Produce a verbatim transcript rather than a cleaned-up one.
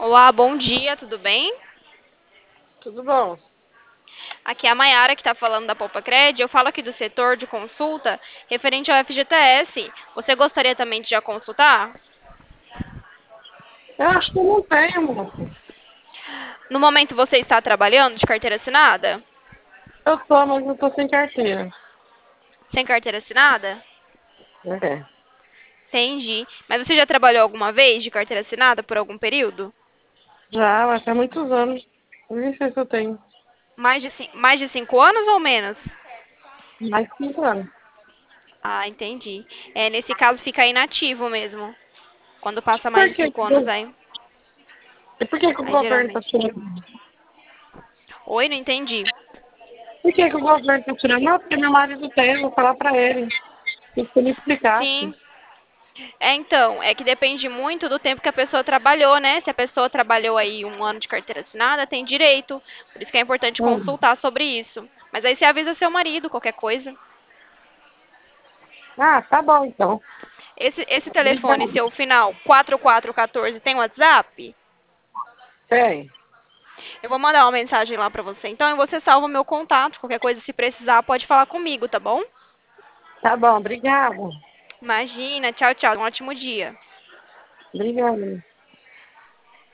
Olá, bom dia, tudo bem? Tudo bom? Aqui é a Mayara que está falando da Poupa Cred. Eu falo aqui do setor de consulta referente ao F G T S. Você gostaria também de já consultar? Eu acho que eu não tenho, moço. No momento você está trabalhando de carteira assinada? Eu tô, mas eu tô sem carteira. Sem carteira assinada? É. Entendi. Mas você já trabalhou alguma vez de carteira assinada por algum período? Já, mas faz muitos anos. Nem sei se eu tenho. Mais de, cin- mais de cinco anos ou menos? Mais de cinco anos. Ah, entendi. É, nesse caso fica inativo mesmo. Quando passa Por mais de que, cinco anos, aí, e por que, que o aí governo tá geralmente. tirando? Oi, não entendi. Por que, que o governo tá tirando? Não, porque meu marido tem, eu vou falar pra ele. Se ele explicasse. Sim. É, então, é que depende muito do tempo que a pessoa trabalhou, né? Se a pessoa trabalhou aí um ano de carteira assinada, tem direito. Por isso que é importante Hum. consultar sobre isso. Mas aí você avisa seu marido, qualquer coisa. Ah, tá bom então. Esse, esse telefone, Obrigada. seu final quatro quatro um quatro, tem WhatsApp? Tem. Eu vou mandar uma mensagem lá pra você. Então, e você salva o meu contato. Qualquer coisa, se precisar, pode falar comigo, tá bom? Tá bom, obrigada. Imagina. Tchau, tchau. Um ótimo dia. Obrigada.